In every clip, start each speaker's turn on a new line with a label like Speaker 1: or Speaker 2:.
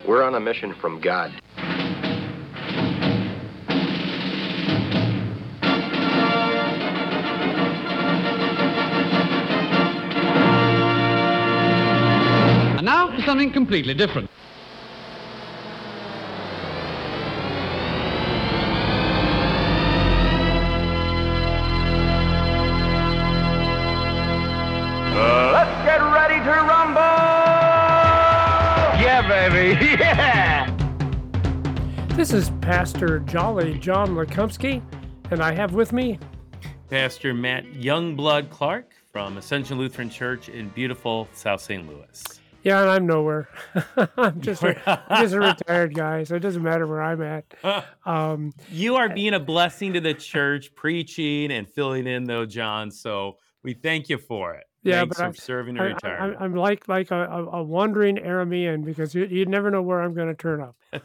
Speaker 1: We're on a mission from God.
Speaker 2: And now for something completely different.
Speaker 3: Let's get ready to rumble! Yeah, baby, yeah!
Speaker 4: This is Pastor Jolly John Lekumsky, and I have with me
Speaker 5: Pastor Matt Youngblood Clark from Ascension Lutheran Church in beautiful South St. Louis.
Speaker 4: Yeah, and I'm nowhere. I'm just a retired guy, so it doesn't matter where I'm at.
Speaker 5: You are being a blessing to the church, preaching and filling in, though, John. So we thank you for it.
Speaker 4: Yeah,
Speaker 5: Thanks
Speaker 4: but
Speaker 5: for serving in retirement.
Speaker 4: I'm like a wandering Aramean because you never know where I'm going to turn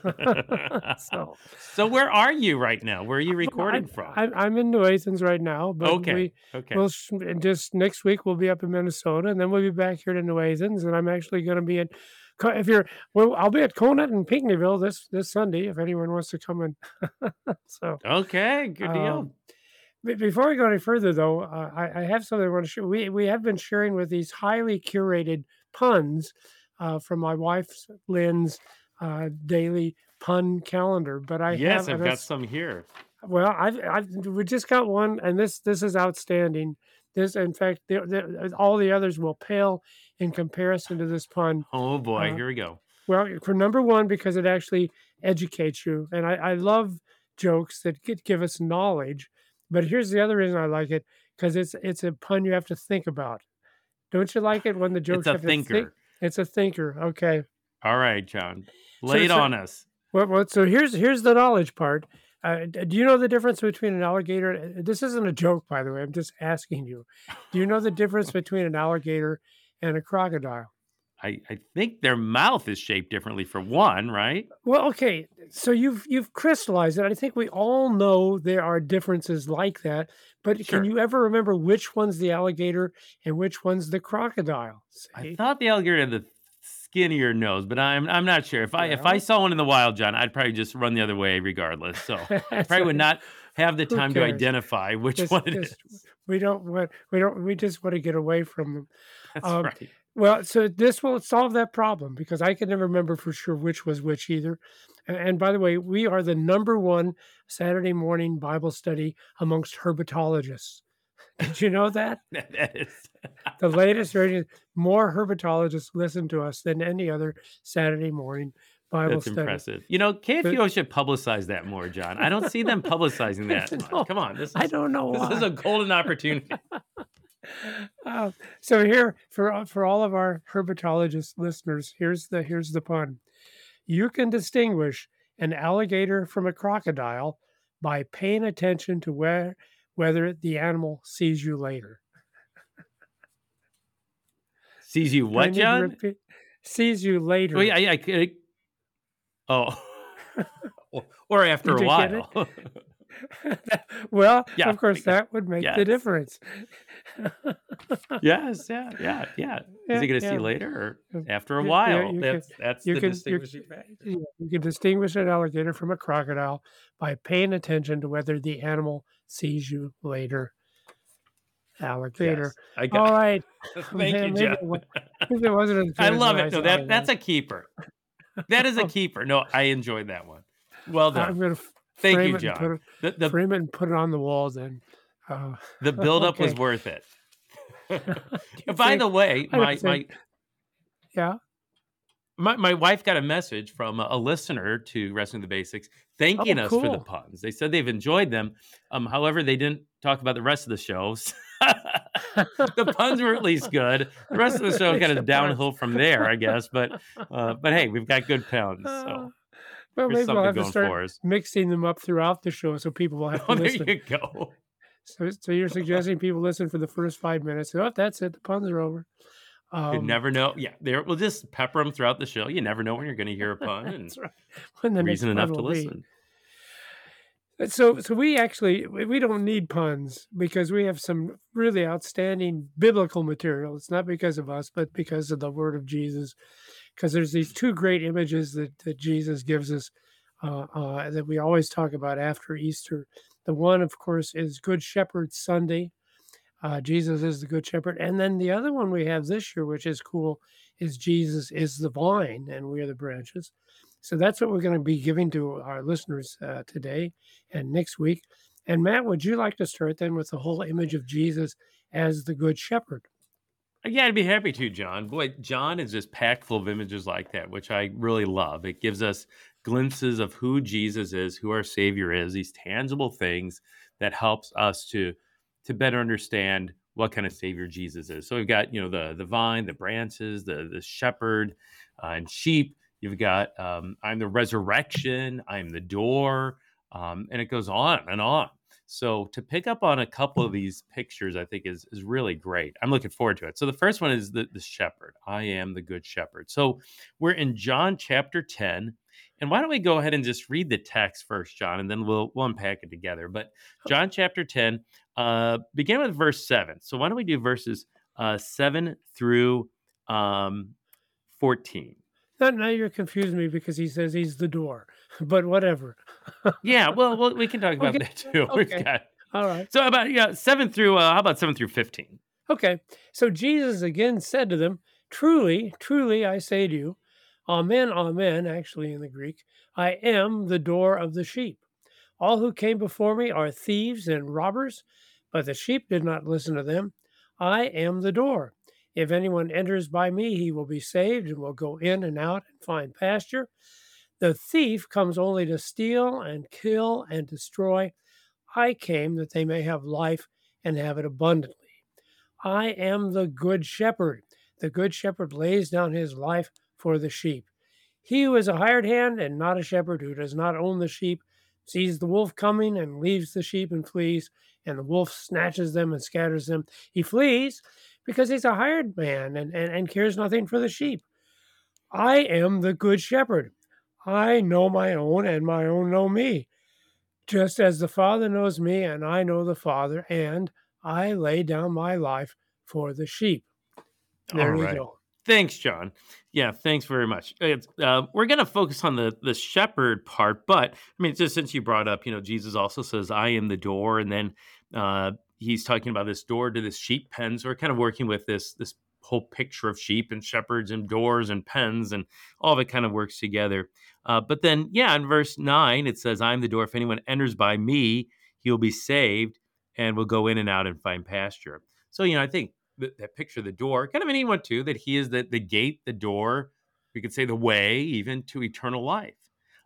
Speaker 4: up.
Speaker 5: So where are you right now? Where are you recording from?
Speaker 4: I'm in New Athens right now, but
Speaker 5: Okay.
Speaker 4: we'll just next week we'll be up in Minnesota, and then we'll be back here to New Athens, and I'm actually going to be at I'll be at Conant and Pinckneyville this Sunday if anyone wants to come in. So
Speaker 5: Okay, good deal.
Speaker 4: Before we go any further, though, I have something I want to share. We have been sharing with these highly curated puns from my wife's Lynn's daily pun calendar. But I've
Speaker 5: got some here.
Speaker 4: Well, we just got one, and this is outstanding. This, in fact, all the others will pale in comparison to this pun.
Speaker 5: Oh boy, here we go.
Speaker 4: Well, for number one, because it actually educates you, and I love jokes that give us knowledge. But here's the other reason I like it, because it's a pun you have to think about. Don't you like it when the jokes have to think? It's a thinker. Okay.
Speaker 5: All right, John. Lay it on us.
Speaker 4: Well, so here's the knowledge part. Do you know the difference between an alligator? This isn't a joke, by the way. I'm just asking you. Do you know the difference between an alligator and a crocodile?
Speaker 5: I think their mouth is shaped differently for one, right?
Speaker 4: Well, okay. So you've crystallized it. I think we all know there are differences like that. But
Speaker 5: Sure.
Speaker 4: Can you ever remember which one's the alligator and which one's the crocodile?
Speaker 5: I thought the alligator had the skinnier nose, but I'm not sure. If I saw one in the wild, John, I'd probably just run the other way regardless. So I probably would not have the time to identify which one it is.
Speaker 4: We just want to get away from them.
Speaker 5: That's right.
Speaker 4: Well, so this will solve that problem because I can never remember for sure which was which either. And by the way, we are the number one Saturday morning Bible study amongst herpetologists. Did you know that?
Speaker 5: That is
Speaker 4: The latest rating, more herpetologists listen to us than any other Saturday morning Bible
Speaker 5: That's
Speaker 4: study.
Speaker 5: impressive. You know, KFUO should publicize that more, John. I don't see them publicizing that much.
Speaker 4: No,
Speaker 5: Come on.
Speaker 4: I don't know why.
Speaker 5: This is a golden opportunity.
Speaker 4: So here, for all of our herpetologist listeners, here's the pun. You can distinguish an alligator from a crocodile by paying attention to whether the animal sees you later.
Speaker 5: Sees you what, John?
Speaker 4: Sees you later.
Speaker 5: Oh, yeah. Oh. Or after a while.
Speaker 4: Well,
Speaker 5: Yeah,
Speaker 4: of course, that would make the
Speaker 5: yes.
Speaker 4: difference.
Speaker 5: Yes, yeah. Is he going to see later or after a while? That's the distinguishing factor.
Speaker 4: You can distinguish an alligator from a crocodile by paying attention to whether the animal sees you later. Alligator.
Speaker 5: Yes, I got
Speaker 4: All right.
Speaker 5: Thank you, John.
Speaker 4: Maybe it wasn't as
Speaker 5: I
Speaker 4: good as
Speaker 5: love
Speaker 4: what
Speaker 5: it. No,
Speaker 4: thought
Speaker 5: that's a keeper. That is a keeper. No, I enjoyed that one. Well done.
Speaker 4: I'm going to
Speaker 5: Thank
Speaker 4: frame
Speaker 5: you,
Speaker 4: it
Speaker 5: John.
Speaker 4: and frame it and put it on the wall then.
Speaker 5: The buildup was
Speaker 4: Okay.
Speaker 5: worth it. By the way, my wife got a message from a listener to Wrestling the Basics thanking us for the
Speaker 4: cool.
Speaker 5: puns. They said they've enjoyed them. However, they didn't talk about the rest of the shows. The puns were at least good. The rest of the show kind of downhill from there, I guess. But hey, we've got good puns. So
Speaker 4: Well,
Speaker 5: there's
Speaker 4: maybe we'll have
Speaker 5: something
Speaker 4: to
Speaker 5: going for
Speaker 4: start
Speaker 5: us.
Speaker 4: mixing them up throughout the show so people will have to
Speaker 5: Oh, there
Speaker 4: listen.
Speaker 5: you go.
Speaker 4: So you're suggesting people listen for the first 5 minutes. Oh, that's it. The puns are over.
Speaker 5: You never know. Yeah, we'll just pepper them throughout the show. You never know when you're going to hear a pun. And
Speaker 4: That's right. When the next
Speaker 5: reason
Speaker 4: pun
Speaker 5: enough to
Speaker 4: will be.
Speaker 5: listen.
Speaker 4: So we don't need puns because we have some really outstanding biblical material. It's not because of us, but because of the word of Jesus. because there's these two great images that Jesus gives us that we always talk about after Easter. The one, of course, is Good Shepherd Sunday. Jesus is the Good Shepherd. And then the other one we have this year, which is cool, is Jesus is the vine and we are the branches. So that's what we're going to be giving to our listeners today and next week. And Matt, would you like to start then with the whole image of Jesus as the Good Shepherd?
Speaker 5: Yeah, I'd be happy to, John. Boy, John is just packed full of images like that, which I really love. It gives us glimpses of who Jesus is, who our Savior is, these tangible things that helps us to better understand what kind of Savior Jesus is. So we've got, the vine, the branches, the shepherd, and sheep. You've got I'm the resurrection, I'm the door, and it goes on and on. So to pick up on a couple of these pictures, I think is really great. I'm looking forward to it. So the first one is the shepherd. I am the good shepherd. So we're in John chapter 10. And why don't we go ahead and just read the text first, John, and then we'll unpack it together. But John chapter 10, begin with verse 7. So why don't we do verses 7 through 14?
Speaker 4: Now you're confusing me because he says he's the door, but whatever.
Speaker 5: Yeah, well, we can talk about
Speaker 4: Okay.
Speaker 5: that too.
Speaker 4: Okay.
Speaker 5: We've got
Speaker 4: All right.
Speaker 5: so about 7 through how about 7 through 15?
Speaker 4: Okay. So Jesus again said to them, truly, truly, I say to you, amen, amen, actually in the Greek, I am the door of the sheep. All who came before me are thieves and robbers, but the sheep did not listen to them. I am the door. If anyone enters by me, he will be saved and will go in and out and find pasture. The thief comes only to steal and kill and destroy. I came that they may have life and have it abundantly. I am the good shepherd. The good shepherd lays down his life for the sheep. He who is a hired hand and not a shepherd, who does not own the sheep, sees the wolf coming and leaves the sheep and flees, and the wolf snatches them and scatters them. He flees because he's a hired man and cares nothing for the sheep. I am the good shepherd. I know my own, and my own know me, just as the Father knows me, and I know the Father, and I lay down my life for the sheep. There
Speaker 5: All
Speaker 4: you
Speaker 5: right.
Speaker 4: go.
Speaker 5: Thanks, John. Yeah, thanks very much. We're going to focus on the shepherd part, but I mean, just since you brought up, Jesus also says, "I am the door," and then he's talking about this door to this sheep pen. So we're kind of working with this whole picture of sheep and shepherds and doors and pens, and all of it kind of works together. But then, yeah, in verse 9 it says, "I am the door. If anyone enters by me, he will be saved, and will go in and out and find pasture." So I think that picture of the door, kind of an neat one too, that he is the gate, the door, we could say the way even to eternal life.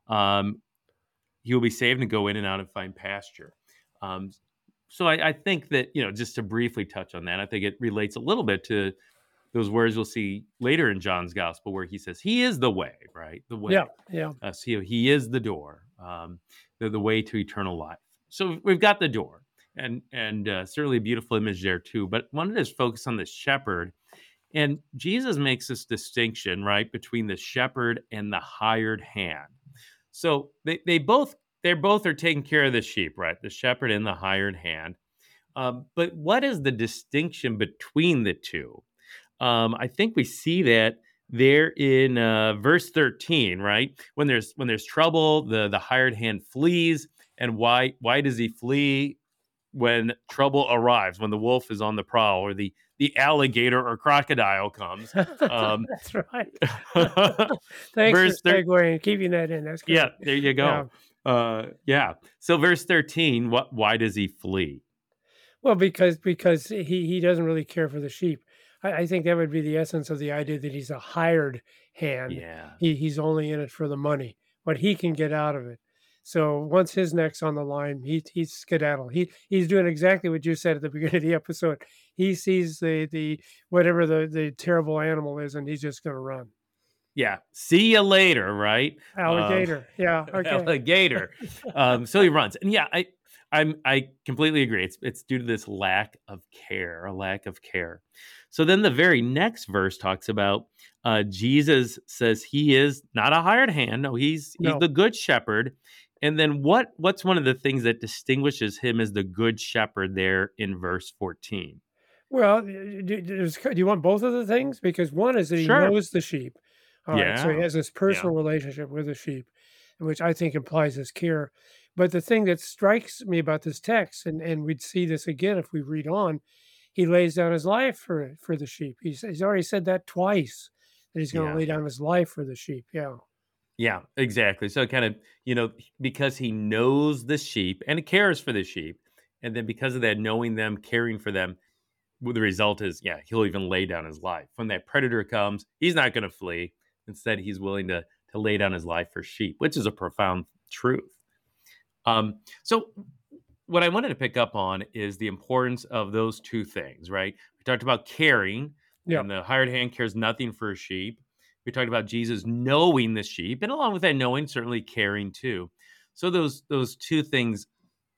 Speaker 5: He will be saved and go in and out and find pasture. So I think that, just to briefly touch on that, I think it relates a little bit to those words we'll see later in John's gospel where he says he is the way, right? The way.
Speaker 4: Yeah.
Speaker 5: So he is the door, the way to eternal life. So we've got the door. And certainly a beautiful image there too. But wanted to focus on the shepherd. And Jesus makes this distinction, right, between the shepherd and the hired hand. So they're both are taking care of the sheep, right? The shepherd and the hired hand. But what is the distinction between the two? I think we see that there in verse 13, right? When there's trouble, the hired hand flees. And why does he flee? When trouble arrives, when the wolf is on the prowl, or the alligator or crocodile comes.
Speaker 4: That's right. Thanks for segueing and keeping that in. That's good.
Speaker 5: Yeah, there you go. Yeah. So verse 13, why does he flee?
Speaker 4: Well, because he doesn't really care for the sheep. I think that would be the essence of the idea that he's a hired hand.
Speaker 5: Yeah.
Speaker 4: He's only in it for the money, what he can get out of it. So once his neck's on the line, he's skedaddle. He's doing exactly what you said at the beginning of the episode. He sees the whatever the terrible animal is, and he's just going to run.
Speaker 5: Yeah. See you later, right?
Speaker 4: Alligator. Yeah. Okay.
Speaker 5: Alligator. So he runs, and yeah, I completely agree. It's due to this lack of care. So then the very next verse talks about Jesus says he is not a hired hand. No, he's the good shepherd. And then what's one of the things that distinguishes him as the good shepherd there in verse 14?
Speaker 4: Well, do you want both of the things? Because one is that he
Speaker 5: Sure.
Speaker 4: knows the sheep. All right, so he
Speaker 5: Yeah.
Speaker 4: has this
Speaker 5: Yeah.
Speaker 4: personal relationship with the sheep, which I think implies his care. But the thing that strikes me about this text, and we'd see this again if we read on, he lays down his life for the sheep. He's already said that twice that he's going to
Speaker 5: Yeah.
Speaker 4: lay down his life for the sheep. Yeah,
Speaker 5: Yeah, exactly. So kind of, because he knows the sheep and cares for the sheep, and then because of that, knowing them, caring for them, well, the result is, yeah, he'll even lay down his life. When that predator comes, he's not going to flee. Instead, he's willing to lay down his life for sheep, which is a profound truth. So what I wanted to pick up on is the importance of those two things, right? We talked about caring,
Speaker 4: yeah,
Speaker 5: and the hired hand cares nothing for a sheep. We talked about Jesus knowing the sheep, and along with that knowing, certainly caring too. So those two things,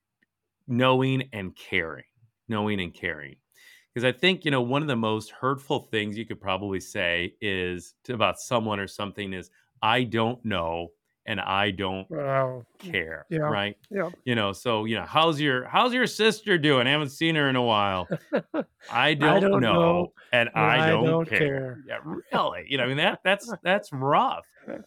Speaker 5: knowing and caring. Because I think, one of the most hurtful things you could probably say about someone or something is, I don't know and I don't
Speaker 4: wow,
Speaker 5: care,
Speaker 4: yeah,
Speaker 5: right?
Speaker 4: yeah.
Speaker 5: So, how's your sister doing? I haven't seen her in a while. I
Speaker 4: I
Speaker 5: don't
Speaker 4: don't
Speaker 5: know
Speaker 4: know,
Speaker 5: and
Speaker 4: and
Speaker 5: I
Speaker 4: I
Speaker 5: don't
Speaker 4: don't
Speaker 5: care.
Speaker 4: care.
Speaker 5: Yeah, really. I mean that's rough.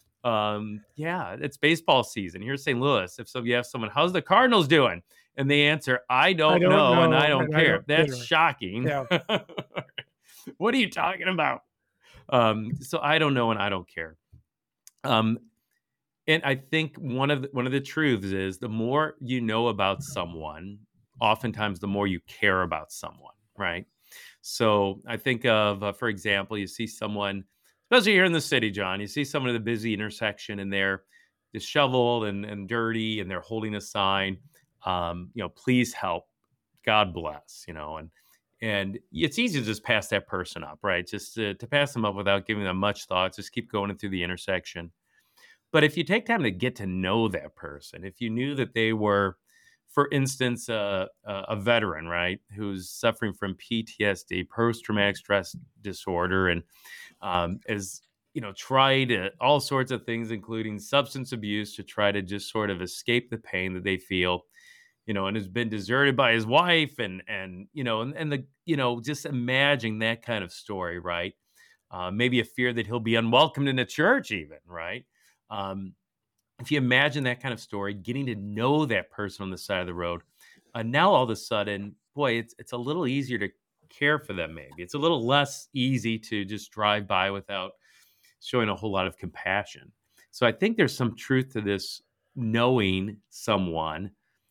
Speaker 5: Yeah, it's baseball season here in St. Louis. If you have someone, how's the Cardinals doing? And they answer, I
Speaker 4: I
Speaker 5: don't
Speaker 4: don't
Speaker 5: know and I
Speaker 4: know,
Speaker 5: don't
Speaker 4: and I
Speaker 5: care.
Speaker 4: don't
Speaker 5: That's
Speaker 4: care.
Speaker 5: shocking.
Speaker 4: Yeah,
Speaker 5: What are you talking about? So I don't know and I don't care. Um, and I think one of the truths is the more you know about someone, oftentimes the more you care about someone, right? So I think of, for example, you see someone, especially here in the city, John, you see someone at a busy intersection and they're disheveled and dirty and they're holding a sign, please help, God bless, and it's easy to just pass that person up, right? Just to pass them up without giving them much thought, just keep going through the intersection. But if you take time to get to know that person, if you knew that they were, for instance, a veteran, right, who's suffering from PTSD, post-traumatic stress disorder, and has tried all sorts of things, including substance abuse, to try to just sort of escape the pain that they feel, and has been deserted by his wife, and the just imagine that kind of story, right? Maybe a fear that he'll be unwelcomed in the church, even, right? Um, if you imagine that kind of story, getting to know that person on the side of the road, now all of a sudden, boy, it's a little easier to care for them. Maybe it's a little less easy to just drive by without showing a whole lot of compassion. So I think there's some truth to this. Knowing someone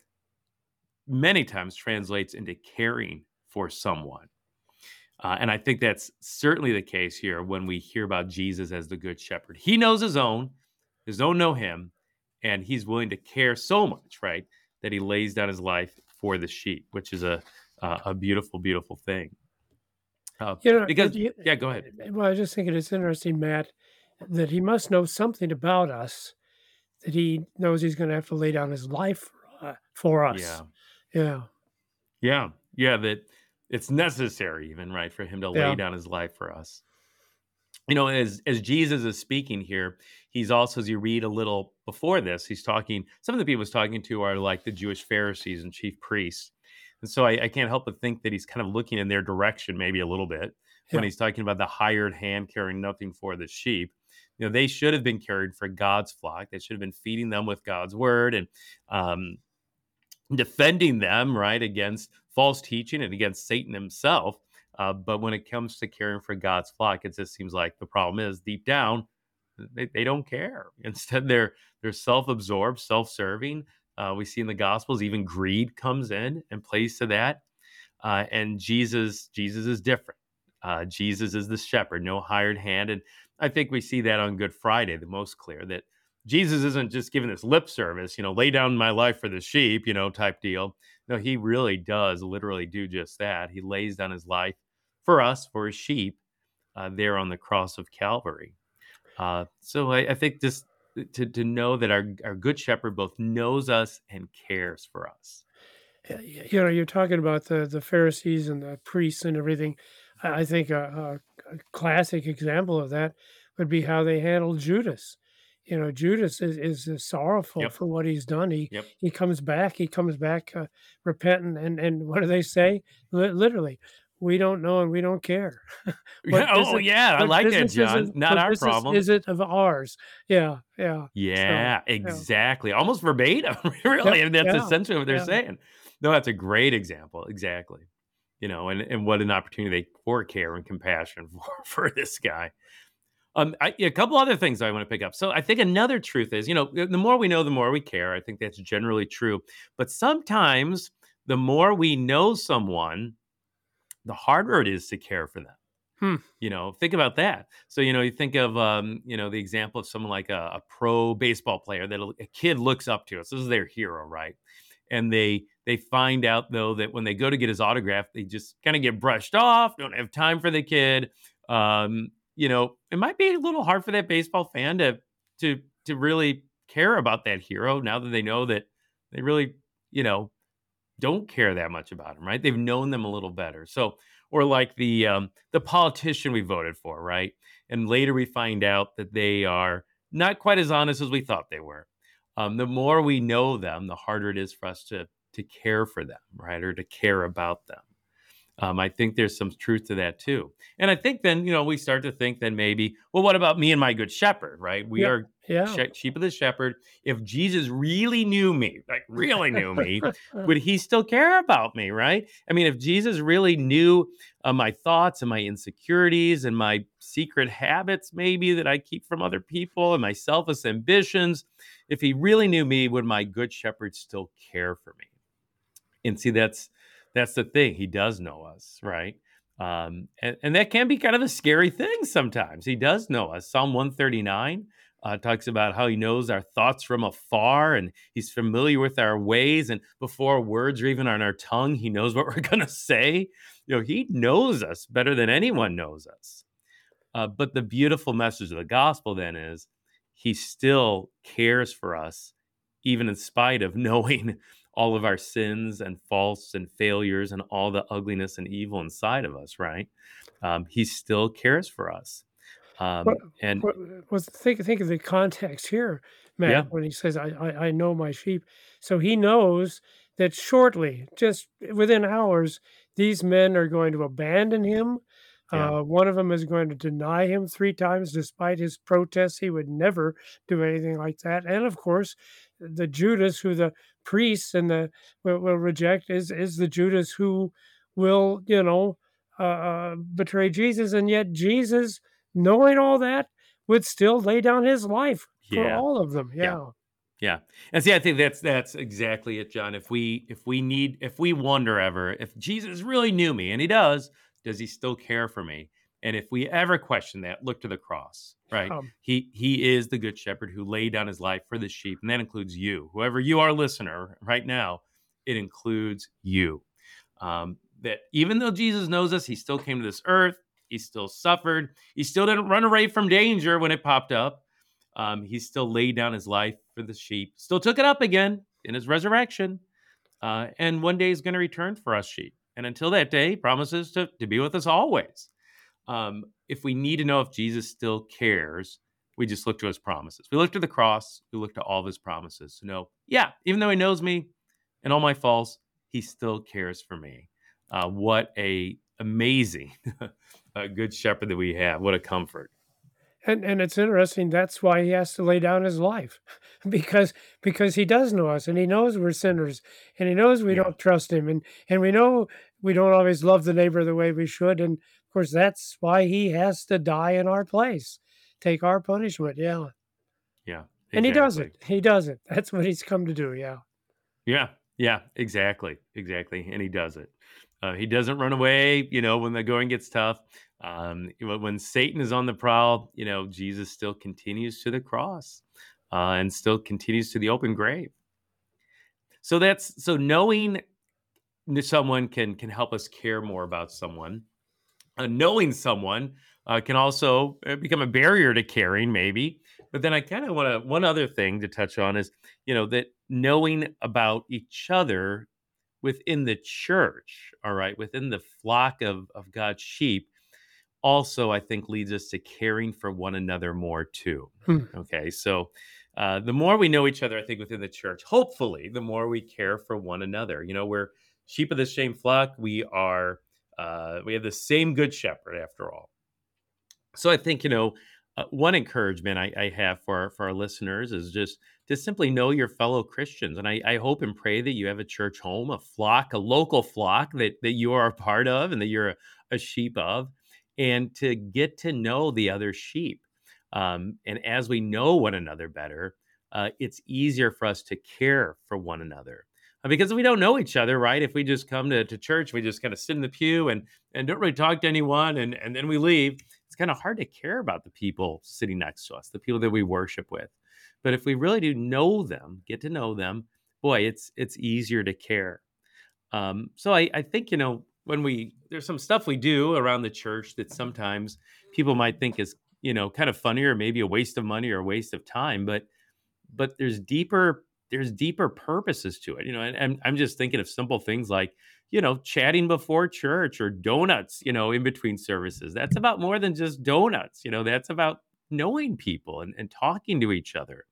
Speaker 5: many times translates into caring for someone. And I think that's certainly the case here when we hear about Jesus as the Good Shepherd. He knows his own know him, and he's willing to care so much, right, that he lays down his life for the sheep, which is a beautiful, beautiful thing. Because, yeah, go ahead.
Speaker 4: well, I just think it's interesting, Matt, that he must know something about us, that he knows he's going to have to lay down his life for us.
Speaker 5: Yeah,
Speaker 4: Yeah,
Speaker 5: yeah, that it's necessary, even, right, for him to lay
Speaker 4: yeah,
Speaker 5: down his life for us. As Jesus is speaking here, he's also, as you read a little before this, he's talking, some of the people he's talking to are like the Jewish Pharisees and chief priests. And so I can't help but think that he's kind of looking in their direction, maybe a little bit, when
Speaker 4: yeah,
Speaker 5: he's talking about the hired hand caring nothing for the sheep. They should have been caring for God's flock. They should have been feeding them with God's word and um, defending them, right, against false teaching and against Satan himself. But when it comes to caring for God's flock, it just seems like the problem is deep down, they don't care. Instead, they're self-absorbed, self-serving. We see in the Gospels, even greed comes in and plays to that. And Jesus is different. Jesus is the shepherd, no hired hand. And I think we see that on Good Friday, the most clear, that Jesus isn't just giving this lip service, lay down my life for the sheep, type deal. No, he really does literally do just that. He lays down his life for us, for his sheep, there on the cross of Calvary. So I think this to know that our good shepherd both knows us and cares for us.
Speaker 4: You're talking about the Pharisees and the priests and everything. I think a classic example of that would be how they handled Judas. Judas is sorrowful
Speaker 5: Yep.
Speaker 4: for what he's done.
Speaker 5: Yep.
Speaker 4: He comes back repentant, and what do they say? Literally, we don't know and we don't care. What
Speaker 5: Oh,
Speaker 4: business
Speaker 5: yeah, I
Speaker 4: what
Speaker 5: like that,
Speaker 4: business is it
Speaker 5: John. Not
Speaker 4: what
Speaker 5: our
Speaker 4: business
Speaker 5: problem.
Speaker 4: is it of ours? Yeah, yeah. So,
Speaker 5: Yeah,
Speaker 4: yeah.
Speaker 5: exactly. Almost verbatim,
Speaker 4: Yep,
Speaker 5: really. And that's
Speaker 4: yeah,
Speaker 5: essentially what they're
Speaker 4: yeah.
Speaker 5: saying. No, that's a great example. Exactly. And what an opportunity for care and compassion for this guy. A couple other things I want to pick up. So I think another truth is, the more we know, the more we care. I think that's generally true. But sometimes the more we know someone, the harder it is to care for them.
Speaker 4: Hmm.
Speaker 5: Think about that. So, you think of, the example of someone like a pro baseball player that a kid looks up to. So this is their hero, right? And they find out though that when they go to get his autograph, they just kind of get brushed off. Don't have time for the kid. It might be a little hard for that baseball fan to really care about that hero now that they know that they really, don't care that much about him, right? They've known them a little better. So, or like the politician we voted for, right? And later we find out that they are not quite as honest as we thought they were. The more we know them, the harder it is for us to care for them, right? Or to care about them. I think there's some truth to that too. And I think then, we start to think then maybe, well, what about me and my good shepherd, right? We
Speaker 4: Yep,
Speaker 5: are
Speaker 4: yeah.
Speaker 5: sheep of the shepherd. If Jesus really knew me, like really knew me, would he still care about me, right? I mean, if Jesus really knew my thoughts and my insecurities and my secret habits, maybe that I keep from other people and my selfish ambitions, if he really knew me, would my good shepherd still care for me? And see, that's the thing. He does know us, right? And that can be kind of a scary thing sometimes. He does know us. Psalm 139 talks about how he knows our thoughts from afar and he's familiar with our ways. And before words are even on our tongue, he knows what we're going to say. He knows us better than anyone knows us. But the beautiful message of the gospel then is he still cares for us, even in spite of knowing all of our sins and faults and failures and all the ugliness and evil inside of us, right? He still cares for us.
Speaker 4: What
Speaker 5: And
Speaker 4: what was think of the context here,
Speaker 5: yeah,
Speaker 4: Matt, when he says, I know my sheep." So he knows that shortly, just within hours, these men are going to abandon him.
Speaker 5: yeah,
Speaker 4: One of them is going to deny him 3 times despite his protests. He would never do anything like that. And of course, the Judas who the priests and the will reject is the Judas who will, betray Jesus. And yet Jesus, knowing all that, would still lay down his life for
Speaker 5: yeah,
Speaker 4: all of them.
Speaker 5: yeah.
Speaker 4: Yeah.
Speaker 5: Yeah. And see, I think that's exactly it, John. If we wonder ever if Jesus really knew me, and he does he still care for me? And if we ever question that, look to the cross, right?
Speaker 4: Um,
Speaker 5: He is the good shepherd who laid down his life for the sheep, and that includes you. Whoever you are, listener, right now, it includes you. That even though Jesus knows us, he still came to this earth, he still suffered, he still didn't run away from danger when it popped up. He still laid down his life for the sheep, still took it up again in his resurrection, and one day he's going to return for us sheep. And until that day, he promises to be with us always. If we need to know if Jesus still cares, we just look to his promises. We look to the cross, we look to all of his promises to know, yeah, even though he knows me and all my faults, he still cares for me. What a amazing good shepherd that we have. What a comfort.
Speaker 4: and it's interesting, that's why he has to lay down his life because he does know us and he knows we're sinners and he knows we
Speaker 5: Yeah.
Speaker 4: don't trust him and we know we don't always love the neighbor the way we should. And of course, that's why he has to die in our place, take our punishment. Yeah.
Speaker 5: Yeah,
Speaker 4: And he does
Speaker 5: exactly.
Speaker 4: it. He does it. That's what he's come to do. Yeah.
Speaker 5: Yeah, yeah, exactly, exactly, and he does it. He doesn't run away, when the going gets tough. When Satan is on the prowl, Jesus still continues to the cross, and still continues to the open grave. So knowing that someone can help us care more about someone. Knowing someone can also become a barrier to caring, maybe. But then I kind of want to, one other thing to touch on is, that knowing about each other within the church, all right, within the flock of God's sheep, also, I think, leads us to caring for one another more too.
Speaker 4: Hmm.
Speaker 5: Okay. So the more we know each other, I think, within the church, hopefully, the more we care for one another. We're sheep of the same flock. We are We have the same good shepherd after all. So I think, one encouragement I have for our listeners is just to simply know your fellow Christians. And I hope and pray that you have a church home, a flock, a local flock that you are a part of and that you're a sheep of, and to get to know the other sheep. And as we know one another better, it's easier for us to care for one another. Because we don't know each other, right? If we just come to church, we just kind of sit in the pew and don't really talk to anyone, and then we leave. It's kind of hard to care about the people sitting next to us, the people that we worship with. But if we really do know them, get to know them, boy, it's easier to care. So I think, when there's some stuff we do around the church that sometimes people might think is, kind of funny or maybe a waste of money or a waste of time, but there's deeper purposes to it, and I'm just thinking of simple things like, chatting before church or donuts, in between services. That's about more than just donuts. That's about knowing people and talking to each other.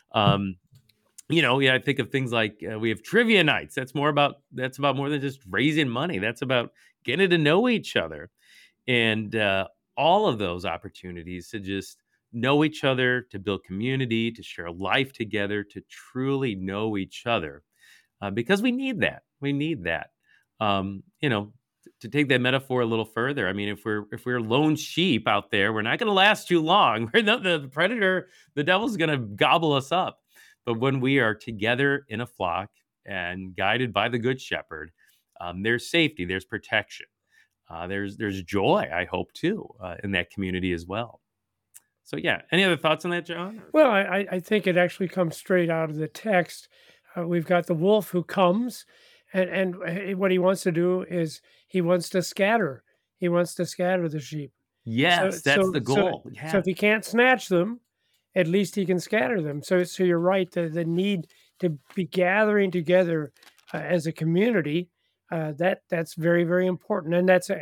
Speaker 5: I think of things like we have trivia nights. That's about more than just raising money. That's about getting to know each other. And all of those opportunities to just know each other, to build community, to share life together, to truly know each other, because we need that. We need that. To take that metaphor a little further, I mean, if we're lone sheep out there, we're not going to last too long. The predator, the devil's going to gobble us up. But when we are together in a flock and guided by the good shepherd, there's safety, there's protection, there's joy, I hope, too, in that community as well. So, yeah. Any other thoughts on that, John?
Speaker 4: Well, I think it actually comes straight out of the text. We've got the wolf who comes, and what he wants to do is he wants to scatter. He wants to scatter the sheep.
Speaker 5: Yes, that's the goal.
Speaker 4: So if he can't snatch them, at least he can scatter them. So you're right. The need to be gathering together as a community, that's very, very important. And that's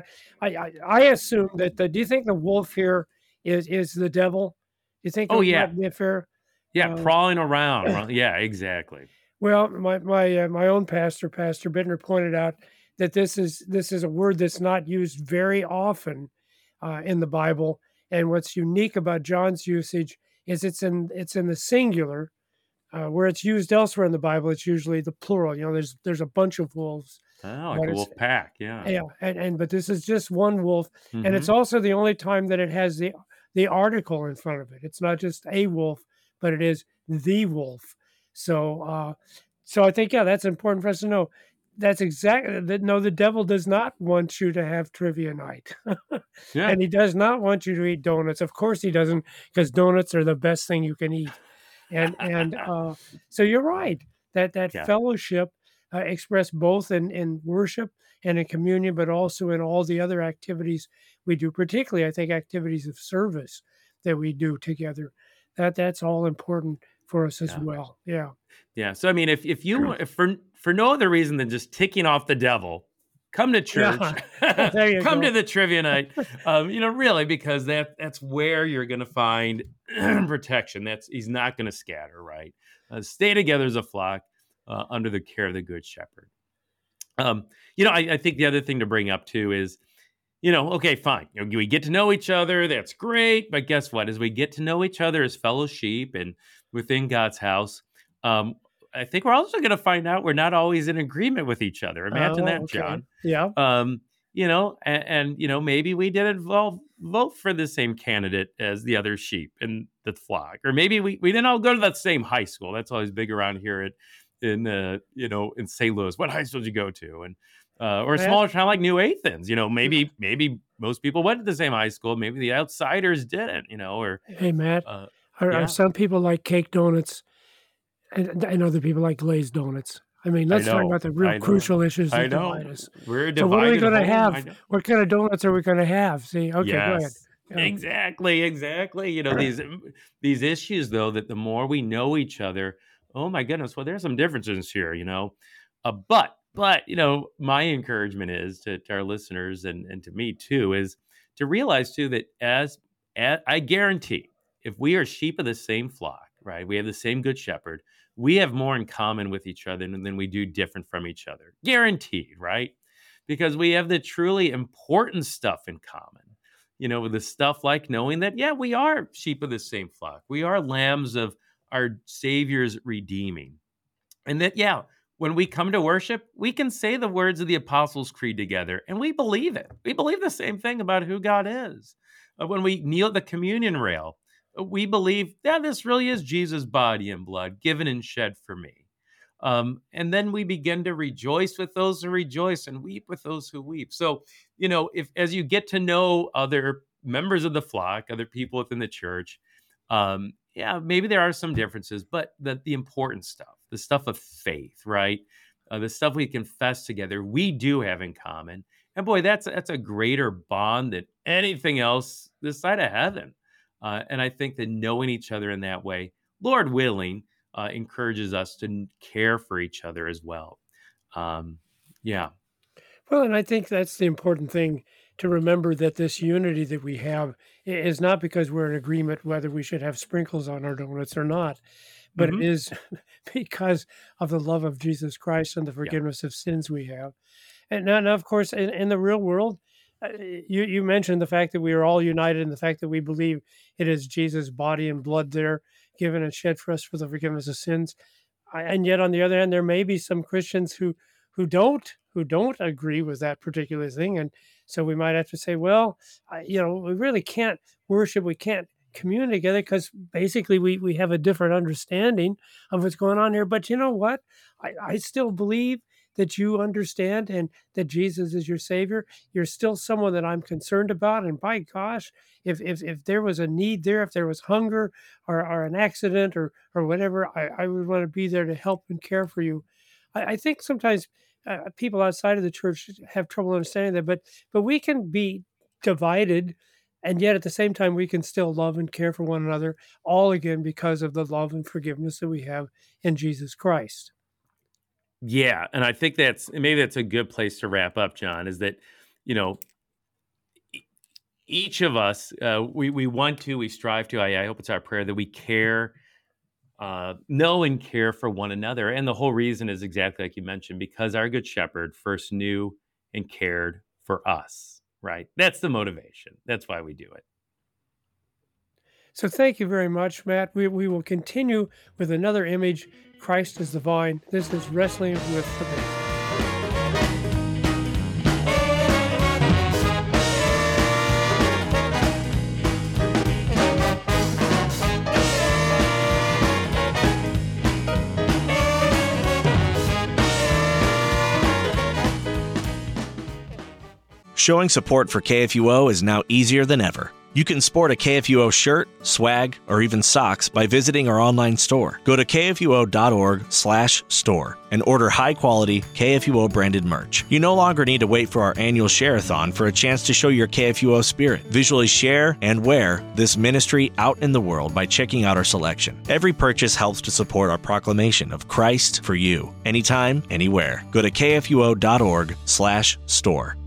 Speaker 4: I assume that do you think the wolf here is the devil? You think?
Speaker 5: Oh, yeah.
Speaker 4: Might be a fair,
Speaker 5: prowling around. Yeah, exactly.
Speaker 4: Well, my own pastor, Pastor Bittner, pointed out that this is a word that's not used very often in the Bible. And what's unique about John's usage is it's in the singular, where it's used elsewhere in the Bible. It's usually the plural. There's a bunch of wolves.
Speaker 5: Oh, like a wolf pack. Yeah.
Speaker 4: Yeah, but this is just one wolf, and it's
Speaker 5: Mhm.
Speaker 4: also the only time that it has the article in front of it. It's not just a wolf, but it is the wolf. So I think, that's important for us to know. That's exactly that. No, the devil does not want you to have trivia night,
Speaker 5: Yeah.
Speaker 4: and he does not want you to eat donuts. Of course, he doesn't, because donuts are the best thing you can eat. And so you're right that
Speaker 5: Yeah.
Speaker 4: fellowship expressed both in worship and in communion, but also in all the other activities we do. Particularly, I think activities of service that we do together. That's all important for us as
Speaker 5: Yeah.
Speaker 4: well. Yeah.
Speaker 5: Yeah. So I mean, if for no other reason than just ticking off the devil, come to church,
Speaker 4: Yeah. There you
Speaker 5: come
Speaker 4: go.
Speaker 5: to the trivia night. Really, because that's where you're going to find protection. He's not going to scatter, right? Stay together as a flock under the care of the good shepherd. I think the other thing to bring up too is, okay, fine. We get to know each other. That's great. But guess what? As we get to know each other as fellow sheep and within God's house, I think we're also going to find out we're not always in agreement with each other. Imagine that,
Speaker 4: Okay.
Speaker 5: John.
Speaker 4: Yeah.
Speaker 5: Maybe we didn't vote for the same candidate as the other sheep in the flock, or maybe we didn't all go to that same high school. That's always big around here in St. Louis. What high school did you go to? And or a smaller town like New Athens. Maybe most people went to the same high school. Maybe the outsiders didn't.
Speaker 4: Hey, Matt,
Speaker 5: Yeah.
Speaker 4: are some people like cake donuts, and other people like glazed donuts? I mean, let's talk about the
Speaker 5: I
Speaker 4: real
Speaker 5: know.
Speaker 4: crucial issues
Speaker 5: I
Speaker 4: that
Speaker 5: know.
Speaker 4: divide us.
Speaker 5: We're
Speaker 4: So what are we
Speaker 5: divided
Speaker 4: going to
Speaker 5: home. I
Speaker 4: have?
Speaker 5: know.
Speaker 4: What kind of donuts are we going to have? See, okay, go ahead.
Speaker 5: Yes,
Speaker 4: Yeah.
Speaker 5: exactly. These issues, though, that the more we know each other, oh my goodness, well, there's some differences here, but my encouragement is to our listeners and to me too, is to realize too that as I guarantee, if we are sheep of the same flock, right, we have the same good shepherd, we have more in common with each other than we do different from each other, guaranteed, right? because we have the truly important stuff in common. The stuff like knowing that, yeah, we are sheep of the same flock. We are lambs of our Savior's redeeming. And that, yeah, when we come to worship, we can say the words of the Apostles' Creed together, and we believe it. We believe the same thing about who God is. When we kneel at the communion rail, we believe, yeah, this really is Jesus' body and blood given and shed for me. And then we begin to rejoice with those who rejoice and weep with those who weep. So, if as you get to know other members of the flock, other people within the church, yeah, maybe there are some differences, but the important stuff, the stuff of faith, right? The stuff we confess together, we do have in common. And boy, that's a greater bond than anything else this side of heaven. And I think that knowing each other in that way, Lord willing, encourages us to care for each other as well. Yeah.
Speaker 4: Well, and I think that's the important thing to remember, that this unity that we have is not because we're in agreement whether we should have sprinkles on our donuts or not, but it is because of the love of Jesus Christ and the forgiveness of sins we have. And now of course, in the real world, you mentioned the fact that we are all united in the fact that we believe it is Jesus' body and blood there given and shed for us for the forgiveness of sins. And yet, on the other hand, there may be some Christians who don't agree with that particular thing, and so we might have to say, well, we really can't worship, we can't commune together because basically we have a different understanding of what's going on here. But you know what? I still believe that you understand and that Jesus is your Savior. You're still someone that I'm concerned about. And by gosh, if there was a need there, if there was hunger or an accident or whatever, I would want to be there to help and care for you. I think sometimes people outside of the church have trouble understanding that, but we can be divided, and yet at the same time, we can still love and care for one another, all again because of the love and forgiveness that we have in Jesus Christ.
Speaker 5: Yeah, and I think that's a good place to wrap up, John, is that, each of us, we strive to, I hope it's our prayer that we care, know and care for one another. And the whole reason is exactly like you mentioned, because our Good Shepherd first knew and cared for us, right? That's the motivation. That's why we do it.
Speaker 4: So thank you very much, Matt. We will continue with another image. Christ is the vine. This is Wrestling with Faith.
Speaker 1: Showing support for KFUO is now easier than ever. You can sport a KFUO shirt, swag, or even socks by visiting our online store. Go to kfuo.org/store and order high-quality KFUO-branded merch. You no longer need to wait for our annual share-a-thon for a chance to show your KFUO spirit. Visually share and wear this ministry out in the world by checking out our selection. Every purchase helps to support our proclamation of Christ for you, anytime, anywhere. Go to kfuo.org/store.